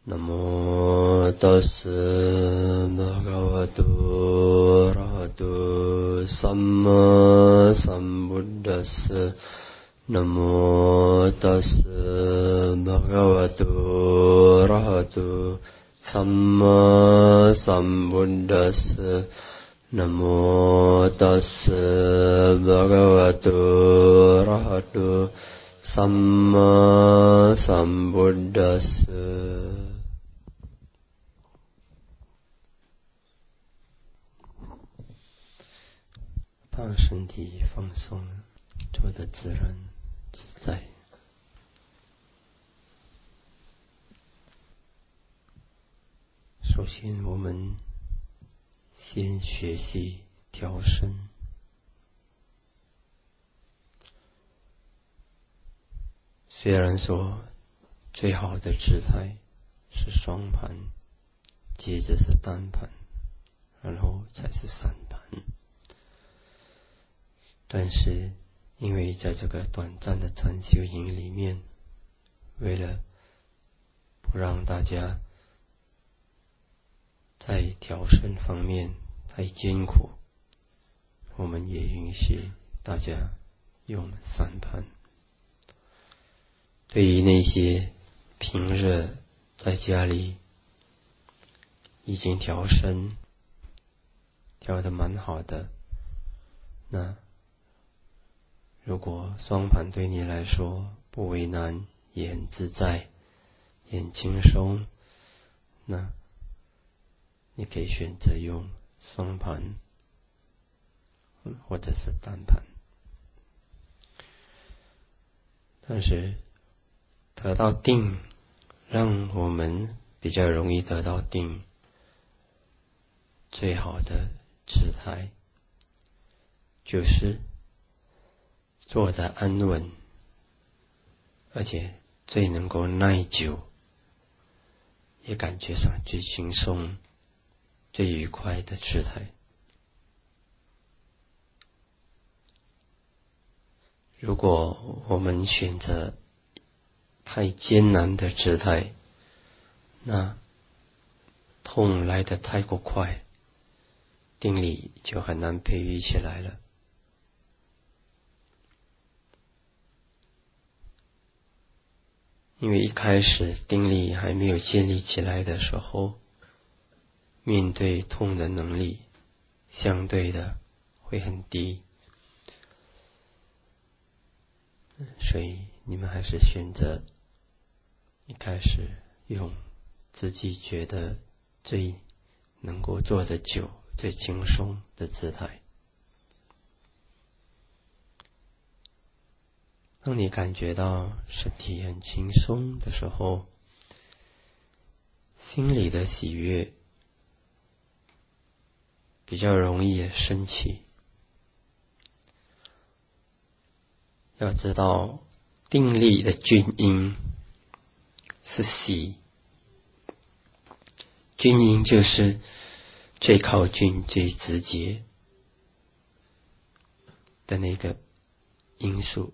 Namo tassa bhagavato arahato samma sambuddhassa. Namo tassa bhagavato arahato samma sambuddhassa. Namo tassa bhagavato arahato samma sambuddhassa。把身体放松，做得自然自在。首先，我们先学习调身。虽然说最好的姿态是双盘，接着是单盘，然后才是三盘。但是因为在这个短暂的禅修营里面，为了不让大家在调身方面太艰苦，我们也允许大家用三盘。对于那些平日在家里已经调身调得蛮好的，那如果双盘对你来说不为难，也很自在，也很轻松，那你可以选择用双盘或者是单盘。但是得到定，让我们比较容易得到定，最好的姿态就是坐得安稳，而且最能够耐久，也感觉上最轻松、最愉快的姿态。如果我们选择太艰难的姿态，那痛来得太过快，定力就很难培育起来了。因为一开始定力还没有建立起来的时候，面对痛的能力相对的会很低，所以你们还是选择一开始用自己觉得最能够做得久、最轻松的姿态。当你感觉到身体很轻松的时候，心里的喜悦比较容易升起。要知道，定力的均音是喜，均音就是最靠近、最直接的那个因素。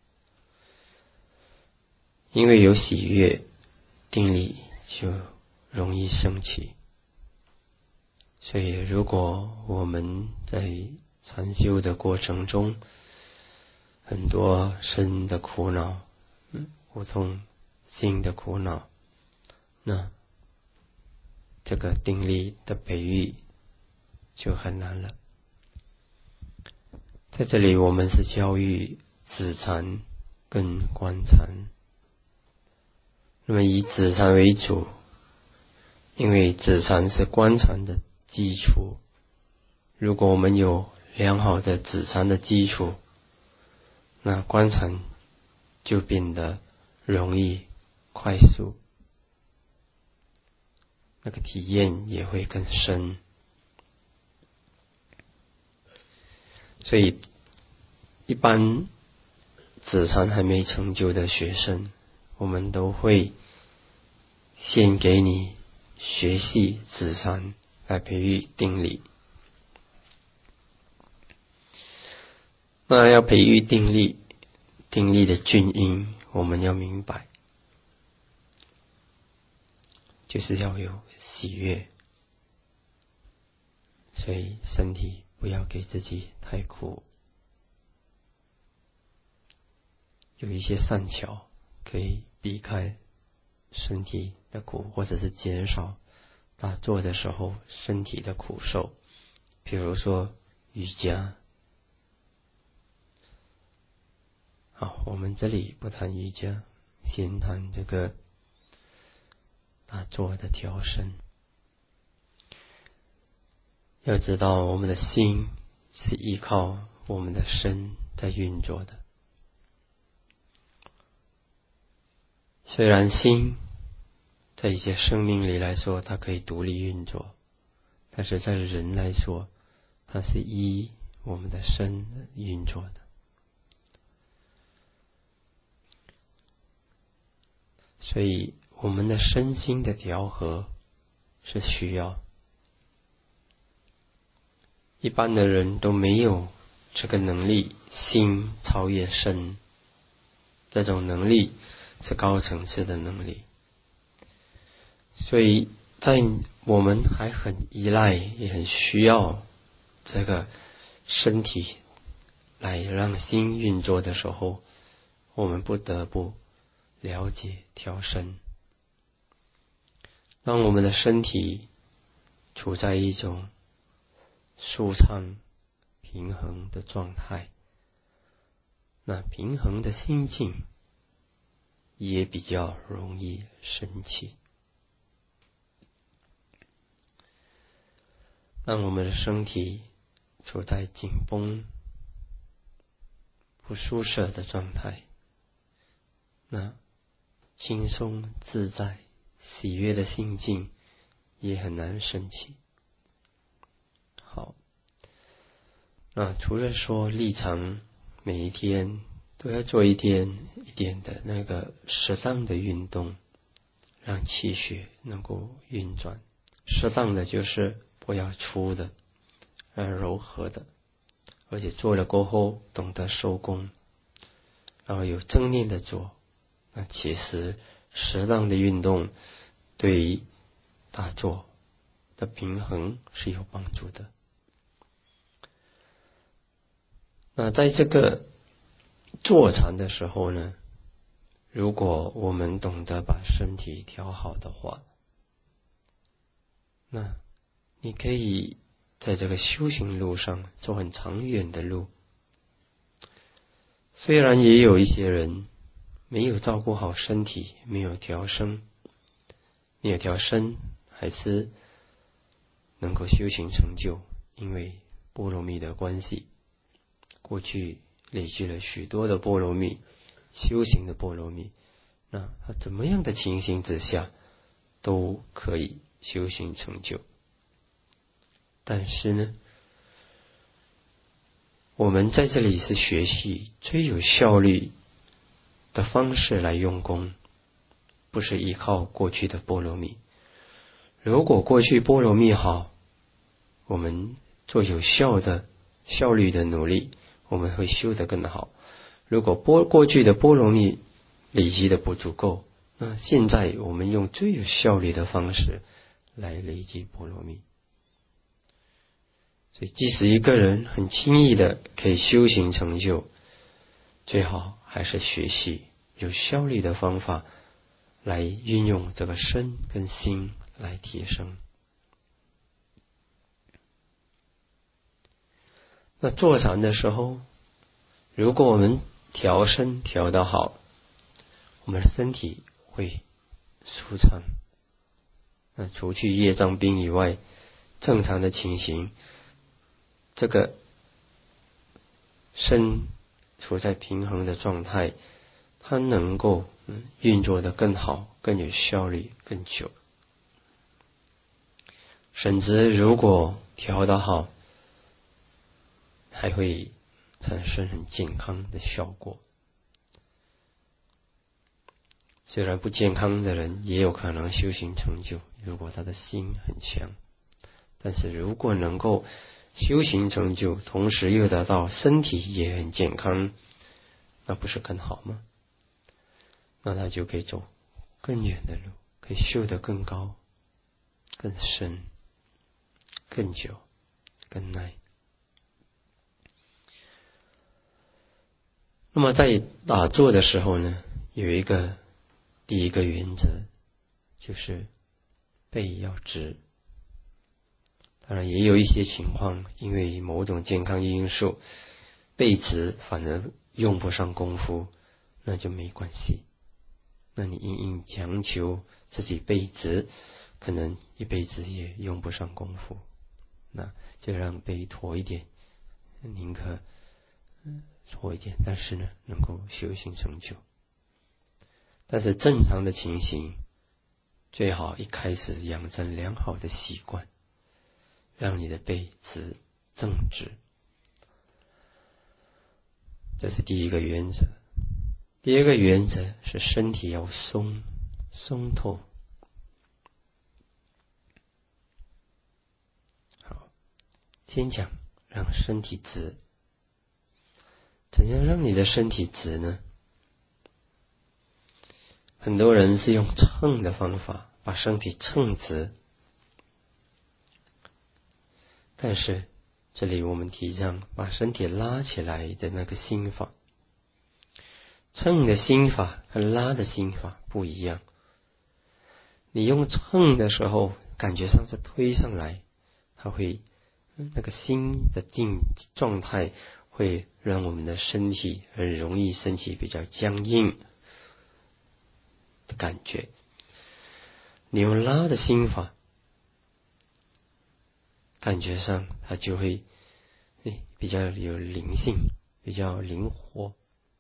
因为有喜悦，定力就容易升起。所以如果我们在禅修的过程中，很多身的苦恼、无痛心的苦恼，那这个定力的培育就很难了。在这里我们是教育止禅跟观禅。那么以止禅为主，因为止禅是观禅的基础。如果我们有良好的止禅的基础，那观禅就变得容易、快速，那个体验也会更深。所以一般止禅还没成就的学生，我们都会先给你学习止禅来培育定力。那要培育定力，定力的均音我们要明白。 就是要有喜悦。所以身体不要给自己太苦，有一些善巧可以避开身体的苦，或者是减少打坐的时候身体的苦受。比如说瑜伽。好，我们这里不谈瑜伽，先谈这个打坐的调身。要知道我们的心是依靠我们的身在运作的。虽然心在一些生命里来说它可以独立运作，但是在人来说它是依我们的身运作的。所以我们的身心的调和是需要，一般的人都没有这个能力，心超越身，这种能力是高层次的能力。所以在我们还很依赖也很需要这个身体来让心运作的时候，我们不得不了解调身，让我们的身体处在一种舒畅平衡的状态，那平衡的心境也比较容易生气。让我们的身体处在紧绷不舒适的状态，那轻松自在喜悦的心境也很难升起。好，那除了说立场每一天都要做一点的那个适当的运动，让气血能够运转。适当的就是不要粗的，柔和的，而且做了过后懂得收工，然后有正念的做。那其实适当的运动对于打坐的平衡是有帮助的。那在这个坐禅的时候呢，如果我们懂得把身体调好的话，那你可以在这个修行路上走很长远的路。虽然也有一些人没有照顾好身体，没有调身，还是能够修行成就，因为波罗蜜的关系，过去累积了许多的波罗蜜，修行的波罗蜜，那他怎么样的情形之下都可以修行成就。但是呢，我们在这里是学习最有效率的方式来用功，不是依靠过去的波罗蜜。如果过去波罗蜜好，我们做有效率的努力，我们会修得更好。如果过去的波罗蜜累积的不足够，那现在我们用最有效率的方式来累积波罗蜜。所以即使一个人很轻易的可以修行成就，最好还是学习有效率的方法来运用这个身跟心来提升。那坐禅的时候，如果我们调身调得好，我们的身体会舒畅。那除去业障病以外，正常的情形，这个身处在平衡的状态，它能够运作得更好，更有效率，更久。甚至如果调得好，还会产生很健康的效果。虽然不健康的人也有可能修行成就，如果他的心很强，但是如果能够修行成就，同时又得到身体也很健康，那不是更好吗？那他就可以走更远的路，可以修得更高更深、更久、更耐。那么在打坐的时候呢，有一个第一个原则，就是背要直。当然也有一些情况，因为某种健康因素，背直反而用不上功夫，那就没关系。那你硬强求自己背直，可能一辈子也用不上功夫，那就让背驼一点，宁可驼一点，但是呢能够修行成就。但是正常的情形，最好一开始养成良好的习惯，让你的背直正直，这是第一个原则。第二个原则是身体要松透。好，先讲让身体直。怎样让你的身体直呢？很多人是用秤的方法把身体秤直，但是这里我们提倡把身体拉起来的那个心法。秤的心法和拉的心法不一样。你用秤的时候，感觉上是推上来，它会那个心的状态会让我们的身体很容易身体比较僵硬的感觉。你用拉的心法，感觉上它就会比较有灵性，比较灵活。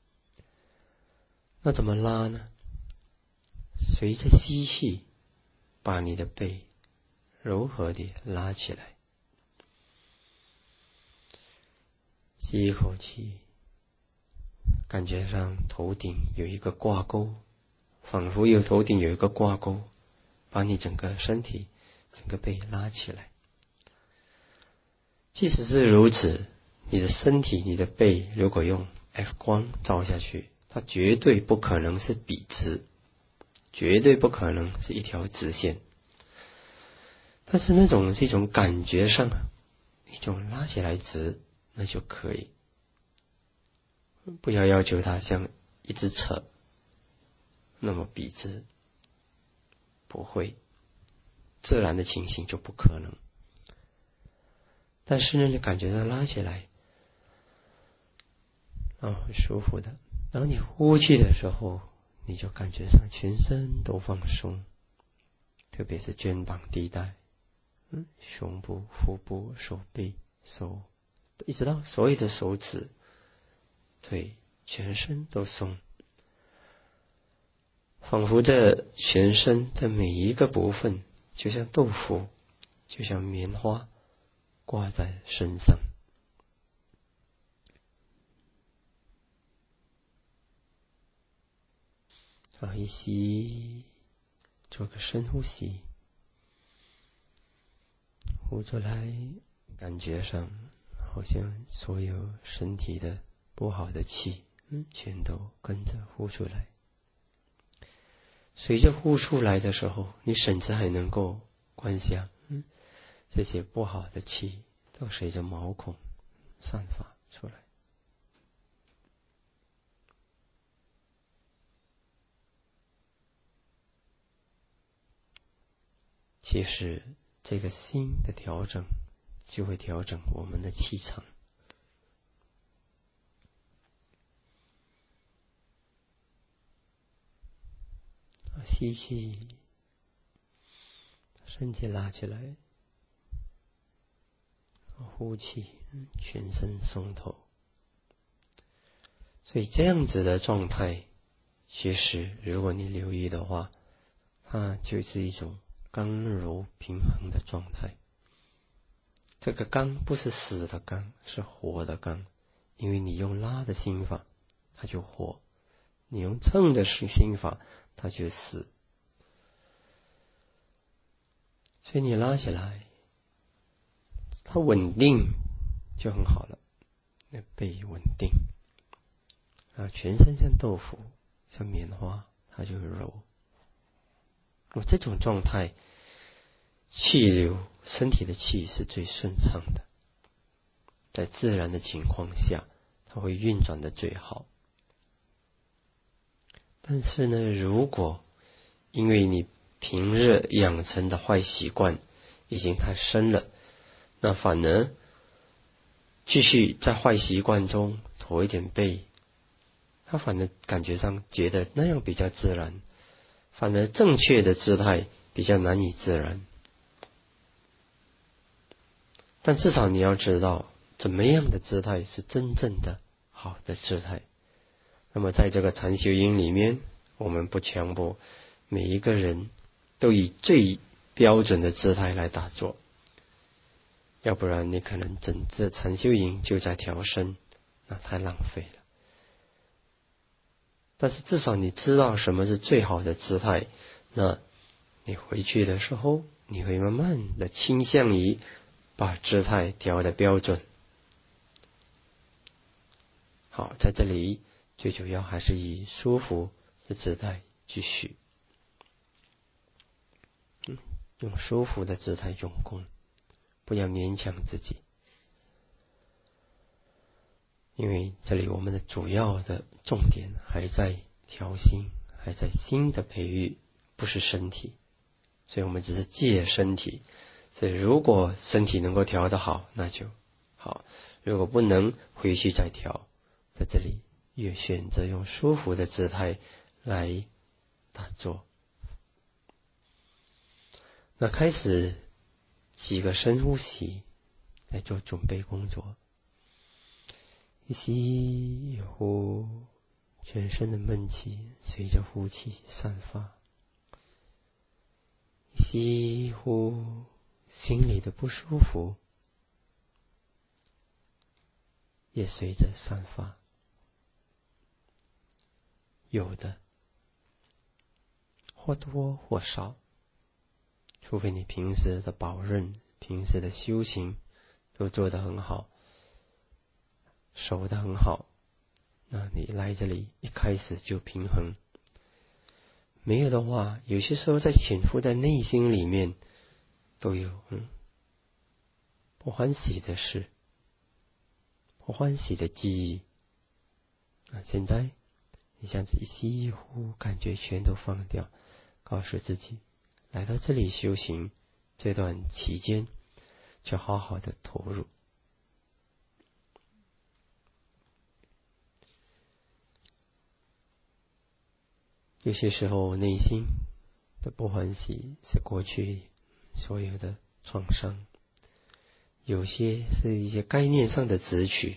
那怎么拉呢？随着吸气，把你的背柔和地拉起来。吸一口气，感觉上头顶有一个挂钩，仿佛头顶有一个挂钩，把你整个身体、整个背拉起来。即使是如此，你的身体、你的背，如果用 X 光照下去，它绝对不可能是笔直，绝对不可能是一条直线。但是那种是一种感觉上，一种拉起来直，那就可以。不要求它像一直扯那么笔直，不会，自然的情形就不可能。但是呢，你感觉到拉起来，很舒服的。当你呼气的时候，你就感觉上全身都放松，特别是肩膀地带，胸部、腹部、手背、手，一直到所有的手指、腿，全身都松，仿佛这全身的每一个部分，就像豆腐，就像棉花挂在身上。一吸，做个深呼吸，呼出来，感觉上好像所有身体的不好的气，全都跟着呼出来。随着呼出来的时候，你甚至还能够观想，这些不好的气都随着毛孔散发出来。其实这个心的调整，就会调整我们的气场。吸气，身体拉起来，呼气，全身松透。所以这样子的状态，其实如果你留意的话，它就是一种刚柔平衡的状态。这个刚不是死的刚，是活的刚。因为你用拉的心法，它就活；你用秤的心法，它就死。所以你拉起来，它稳定就很好了，那背稳定，全身像豆腐，像棉花，它就柔。这种状态气流，身体的气是最顺畅的，在自然的情况下，它会运转的最好。但是呢，如果因为你平日养成的坏习惯已经太深了，那反而继续在坏习惯中驼一点背，他反而感觉上觉得那样比较自然，反而正确的姿态比较难以自然。但至少你要知道怎么样的姿态是真正的好的姿态。那么在这个禅修营里面，我们不强迫每一个人都以最标准的姿态来打坐，要不然你可能整个禅修营就在调身，那太浪费了。但是至少你知道什么是最好的姿态，那你回去的时候，你会慢慢的倾向于把姿态调的标准。好，在这里最主要还是以舒服的姿态继续，用舒服的姿态用功，不要勉强自己。因为这里我们的主要的重点还在调心，还在心的培育，不是身体，所以我们只是借身体。所以如果身体能够调得好，那就好；如果不能，回去再调。在这里也选择用舒服的姿态来打坐。那开始几个深呼吸来做准备工作。一吸一呼，全身的闷气随着呼气散发。一吸一呼，心里的不舒服也随着散发。有的或多或少，除非你平时的保任、平时的修行都做得很好，守得很好，那你来这里一开始就平衡。没有的话，有些时候在潜伏在内心里面都有不欢喜的事，不欢喜的记忆。现在你这样子一吸一呼，感觉全都放掉，告诉自己来到这里修行这段期间就好好的投入。有些时候内心的不欢喜是过去所有的创伤，有些是一些概念上的执取，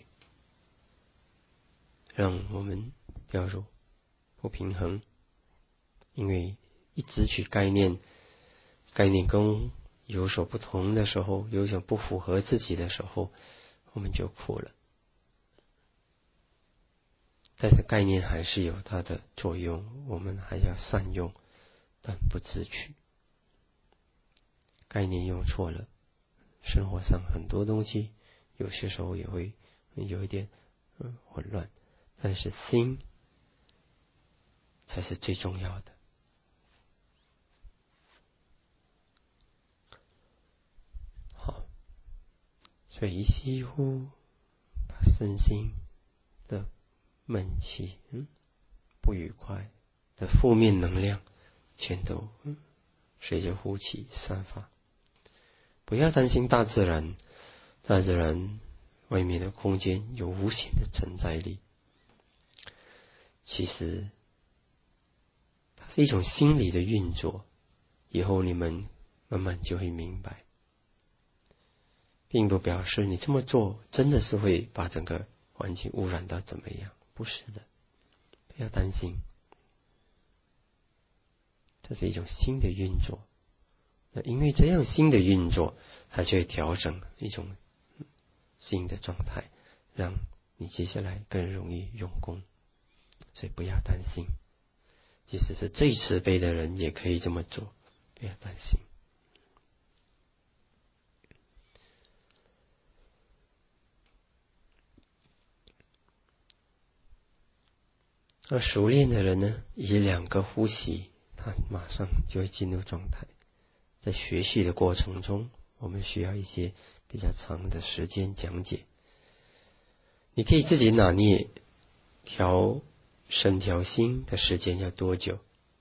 让我们掉入不平衡。因为一直取概念跟有所不同的时候，有所不符合自己的时候，我们就苦了。但是概念还是有它的作用，我们还要善用，但不自取。概念用错了，生活上很多东西有些时候也会有一点混乱，但是心才是最重要的。好，所以一吸一呼，把身心的闷气、不愉快的负面能量全都随着呼气散发。不要担心大自然，大自然外面的空间有无形的承载力，其实它是一种心理的运作，以后你们慢慢就会明白，并不表示你这么做真的是会把整个环境污染到怎么样，不是的，不要担心，这是一种新的运作。那因为这样新的运作，它就会调整一种新的状态，让你接下来更容易用功。所以不要担心，即使是最慈悲的人也可以这么做，不要担心。而熟练的人呢，以2个呼吸，他马上就会进入状态。 在学习的过程中，我们需要一些比较长的时间讲解。你可以自己拿捏调身调心的时间要多久，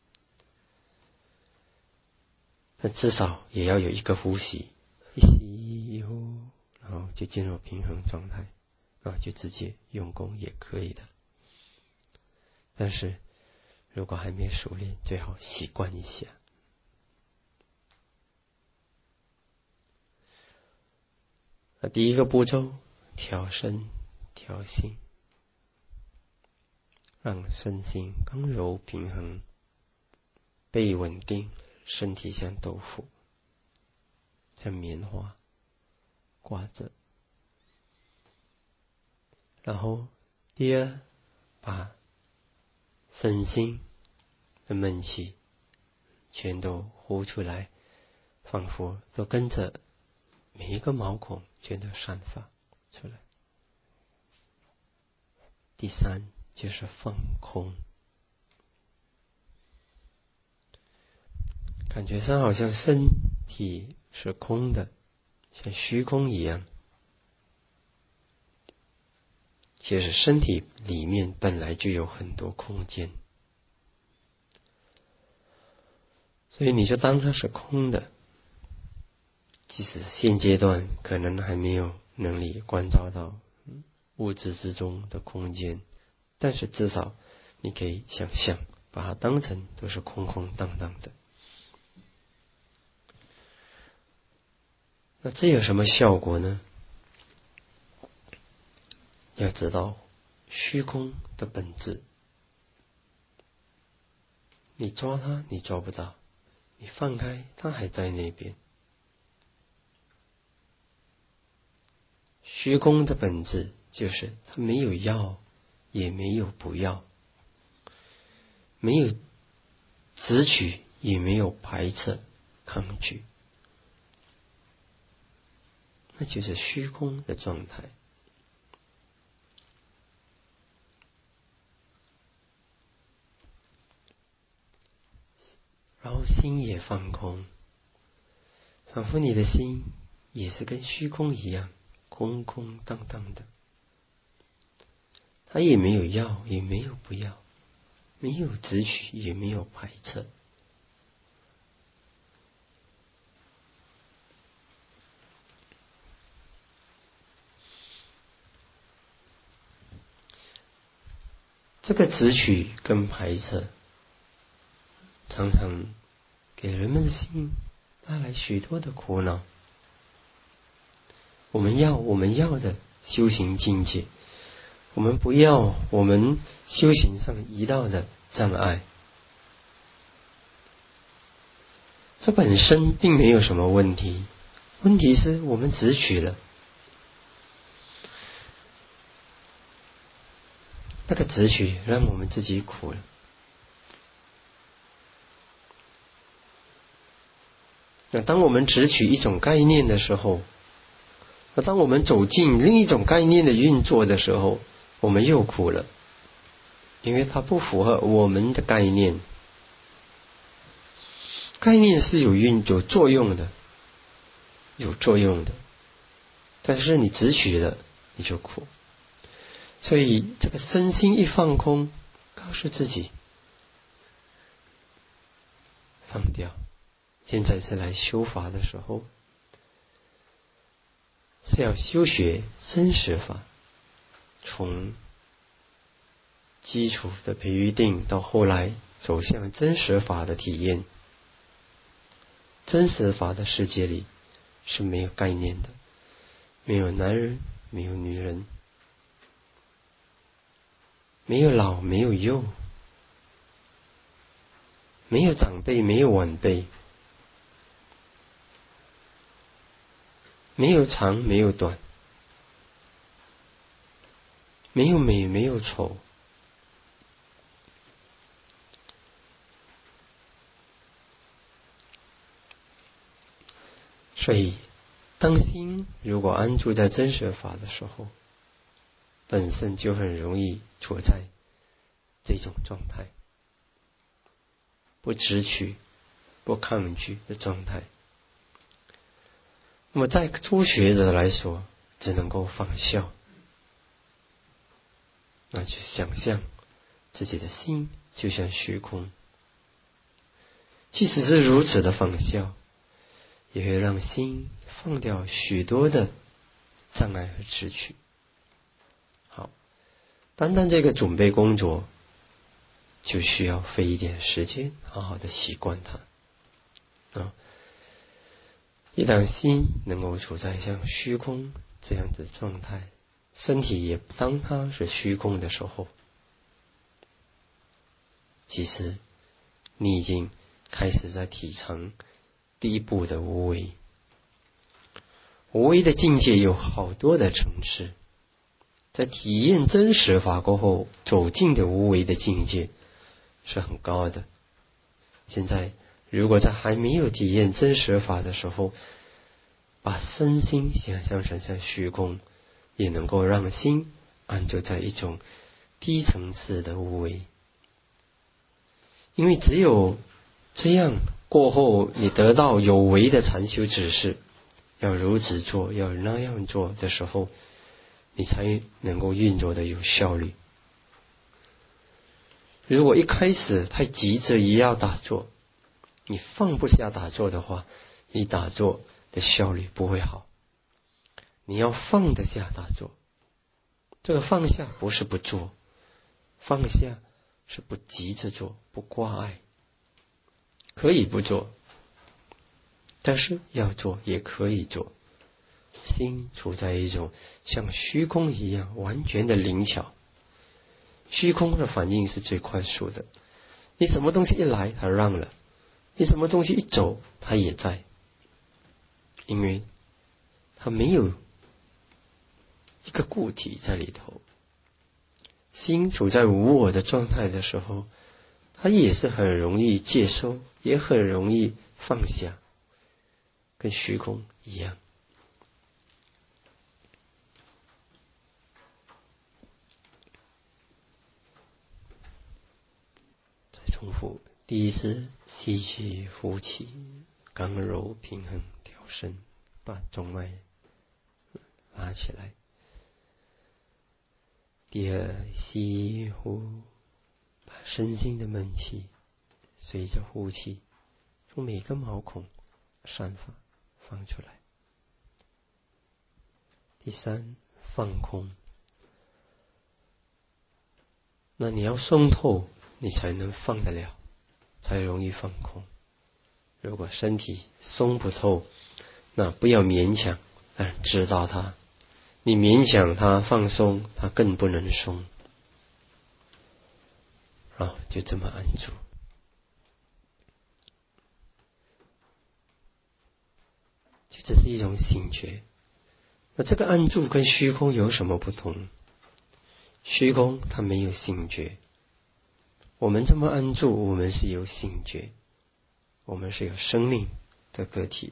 但至少也要有一个呼吸，一吸一呼，然后就进入平衡状态，就直接用功也可以的。但是如果还没熟练，最好习惯一下。那第一个步骤，调身调心，让身心刚柔平衡，背稳定，身体像豆腐，像棉花挂着。然后第二，把身心的闷气全都呼出来，仿佛都跟着每一个毛孔全都散发出来。第三就是放空，感觉上好像身体是空的，像虚空一样。其实身体里面本来就有很多空间，所以你就当它是空的。即使现阶段可能还没有能力关照到物质之中的空间，但是至少你可以想象，把它当成都是空空荡荡的。那这有什么效果呢？要知道虚空的本质，你抓它你抓不到，你放开它还在那边。虚空的本质就是它没有要，也没有不要，没有执取，也没有排斥抗拒，那就是虚空的状态。然后心也放空，仿佛你的心也是跟虚空一样空空荡荡的，它也没有要，也没有不要，没有执取，也没有排斥。这个执取跟排斥常常给人们的心带来许多的苦恼。我们要的修行境界，我们不要我们修行上遇到的障碍。这本身并没有什么问题，问题是我们执取了，那个执取让我们自己苦了。那当我们执取一种概念的时候，那当我们走进另一种概念的运作的时候，我们又苦了，因为它不符合我们的概念。概念是有作用的，但是你执取了，你就苦。所以这个身心一放空，告诉自己放掉。现在是来修法的时候，是要修学真实法，从基础的培育定到后来走向真实法的体验。真实法的世界里是没有概念的，没有男人，没有女人，没有老，没有幼，没有长辈，没有晚辈，没有长，没有短，没有美，没有丑。所以当心如果安住在真实法的时候，本身就很容易处在这种状态，不执取不抗拒的状态。 那么在初学者来说，只能够放笑，那就想象自己的心就像虚空。即使是如此的放笑，也会让心放掉许多的障碍和执取。好，单单这个准备工作就需要费一点时间，好好的习惯它。一旦心能够处在像虚空这样的状态，身体也当它是虚空的时候，其实你已经开始在体尝第一步的无为。无为的境界有好多的层次，在体验真实法过后，走进的无为的境界是很高的。现在如果在还没有体验真实法的时候，把身心想象成像虚空，也能够让心安住在一种低层次的无为。因为只有这样过后，你得到有为的禅修指示，要如此做，要那样做的时候，你才能够运作的有效率。如果一开始太急着也要打坐，你放不下打坐的话，你打坐的效率不会好。你要放得下打坐，这个放下不是不做，放下是不急着做，不挂碍。可以不做，但是要做也可以做。心处在一种像虚空一样完全的灵巧，虚空的反应是最快速的。你什么东西一来它让了，你什么东西一走它也在，因为它没有一个固体在里头。心处在无我的状态的时候，它也是很容易接收，也很容易放下，跟虚空一样。再重复，第一是吸气呼气，刚柔平衡调身，把中脉拉起来。第二，吸呼，把身心的闷气随着呼气从每个毛孔散发放出来。第三，放空。那你要松透，你才能放得了，才容易放空。如果身体松不透，那不要勉强，知道它。你勉强它放松，它更不能松。就这么安住。就这是一种醒觉。那这个安住跟虚空有什么不同？虚空它没有醒觉，我们这么安住，我们是有醒觉，我们是有生命的个体。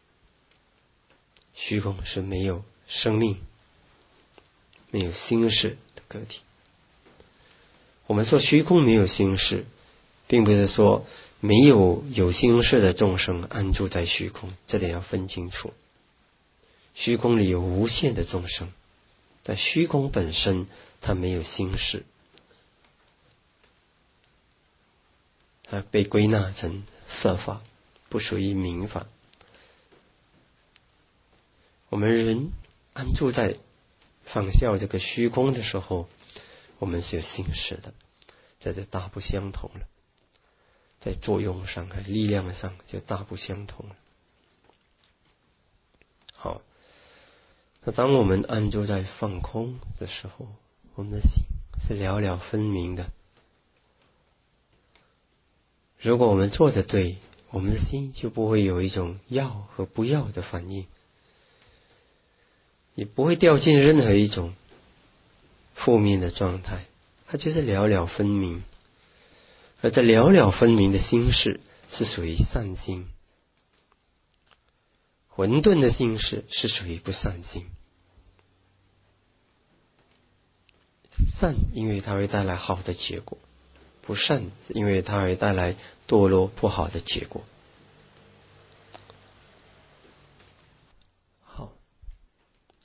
虚空是没有生命、没有心识的个体。我们说虚空没有心识，并不是说没有有心识的众生安住在虚空，这点要分清楚。虚空里有无限的众生，但虚空本身它没有心识，它被归纳成色法，不属于名法。我们人安住在放下这个虚空的时候，我们是有心识的，这就大不相同了。在作用上和力量上就大不相同了。好，那当我们安住在放空的时候，我们的心是了了分明的。如果我们做得对，我们的心就不会有一种要和不要的反应，也不会掉进任何一种负面的状态，它就是了了分明。而这了了分明的心识是属于善心，混沌的心识是属于不善心。善因为它会带来好的结果，不善因为它会带来堕落不好的结果。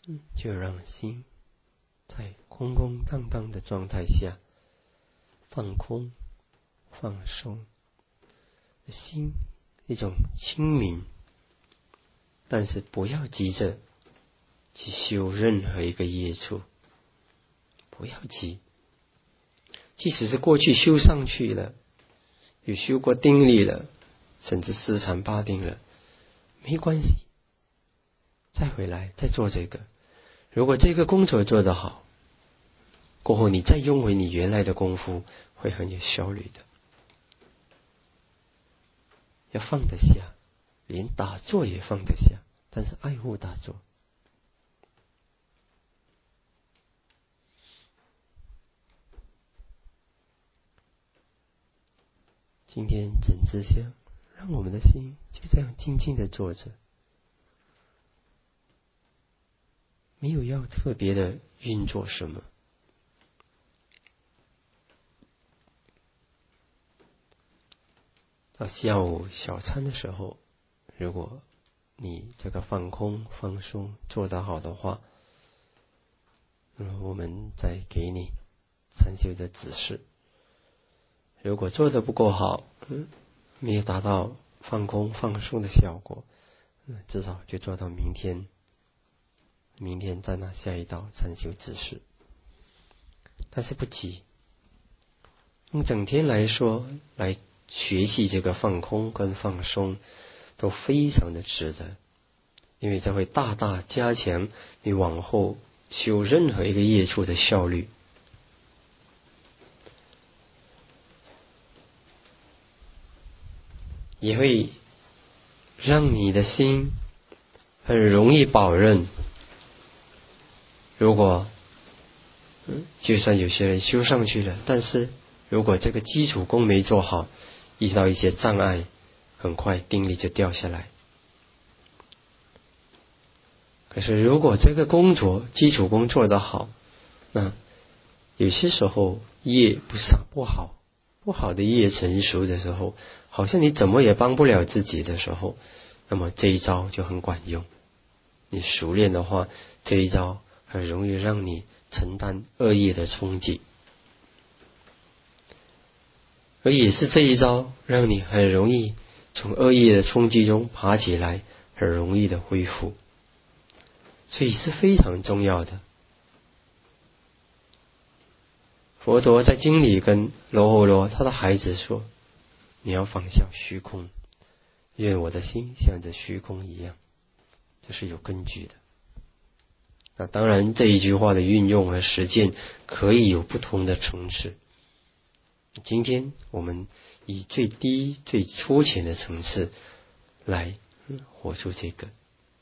就让心在空空荡荡的状态下放空放松，心一种清明，但是不要急着去修任何一个业处，不要急。即使是过去修上去了，有修过定力了，甚至四禅八定了，没关系，再回来再做这个。如果这个工作做得好，过后你再用回你原来的功夫，会很有效率的。要放得下，连打坐也放得下，但是爱护打坐。今天整支香，让我们的心就这样静静的坐着，没有要特别的运作什么。到下午小餐的时候，如果你这个放空放松做得好的话，我们再给你禅修的指示。如果做得不够好，没有达到放空放松的效果，至少就做到明天再拿下一道禅修指示。但是不急，用整天来说，来学习这个放空跟放松都非常的值得，因为这会大大加强你往后修任何一个业处的效率。也会让你的心很容易保任。如果就算有些人修上去了，但是如果这个基础功没做好，遇到一些障碍，很快定力就掉下来。可是如果这个工作基础功做得好，那有些时候业不好的业成熟的时候，好像你怎么也帮不了自己的时候，那么这一招就很管用。你熟练的话，这一招很容易让你承担恶业的冲击，而也是这一招让你很容易从恶业的冲击中爬起来，很容易的恢复，所以是非常重要的。佛陀在经里跟罗睺罗他的孩子说，你要放下虚空，愿我的心像这虚空一样，这是有根据的。那当然这一句话的运用和实践可以有不同的层次，今天我们以最低最粗浅的层次来活出这个。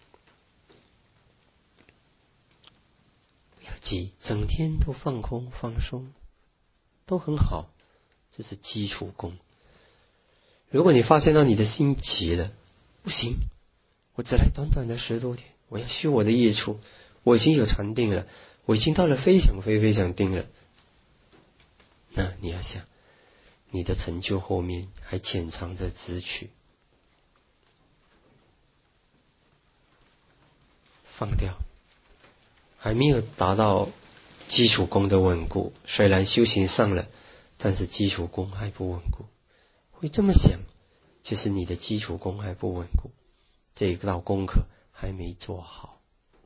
不要急，整天都放空放松都很好，这是基础功。如果你发现到你的心急了，不行，我只来短短的10多天，我要修我的业处，我已经有禅定了，我已经到了非常定了，那你要想，你的成就后面还潜藏着执取，放掉，还没有达到基础功的稳固，虽然修行上了，但是基础功还不稳固。会这么想，就是你的基础功还不稳固，这一道功课还没做好。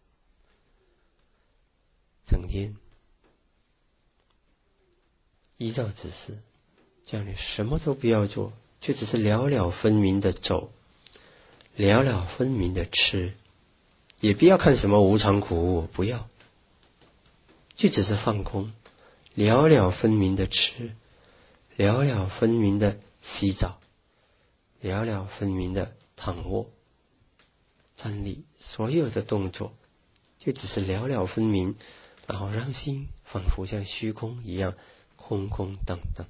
整天依照指示，叫你什么都不要做，就只是了了分明的走，了了分明的吃，也不要看什么无常苦无我，不要，就只是放空，了了分明的吃，了了分明的洗澡，了了分明的躺卧站立，所有的动作就只是了了分明，然后让心仿佛像虚空一样空空荡荡，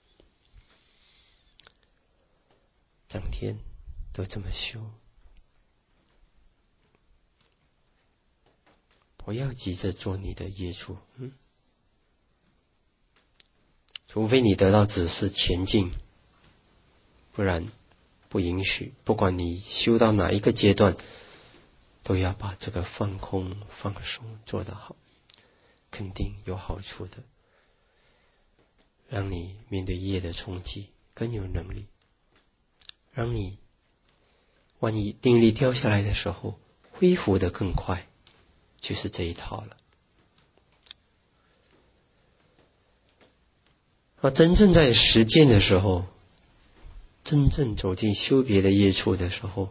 整天都这么修。不要急着做你的业处，除非你得到指示前进，不然不允许。不管你修到哪一个阶段， 都要把这个放空放松做得好，肯定有好处的，让你面对业的冲击更有能力，让你万一定力掉下来的时候恢复得更快，就是这一套了。真正在实践的时候，真正走进修别的业处的时候，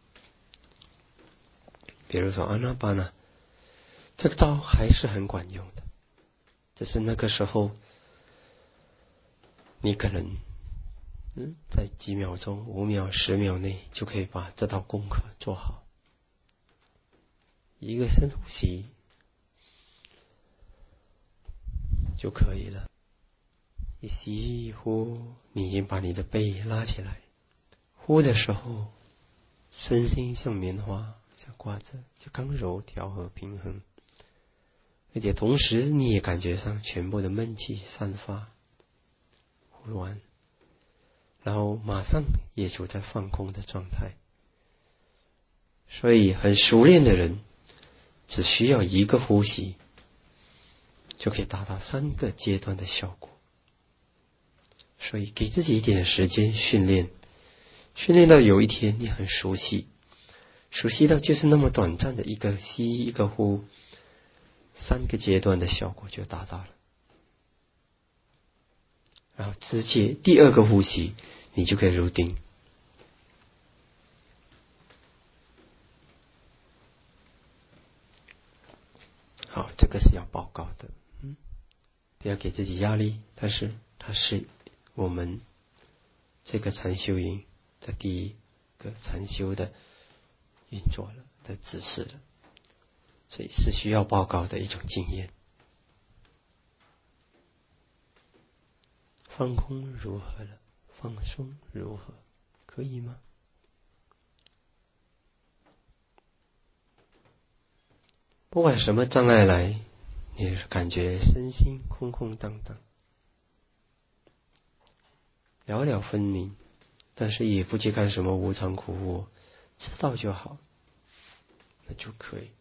比如说阿那巴那，这个招还是很管用的，只是那个时候你可能在几秒钟、5秒、10秒内就可以把这道功课做好。一个深呼吸就可以了。一吸一呼，你已经把你的背拉起来，呼的时候身心像棉花像挂着，就刚柔调和平衡，而且同时你也感觉上全部的闷气散发，呼完然后马上也处在放空的状态。所以很熟练的人只需要一个呼吸就可以达到3个阶段的效果。所以给自己一点时间训练，训练到有一天你很熟悉到就是那么短暂的一个吸一个呼，3个阶段的效果就达到了。然后直接第2个呼吸你就可以入定。好，这个是要报告的，不要给自己压力，但是它是我们这个禅修营的第一个禅修的运作了的指示了，所以是需要报告的一种经验。放空如何了？放松如何？可以吗？不管什么障碍来，你感觉身心空空荡荡，了了分明，但是也不去干什么无常苦苦，知道就好，那就可以。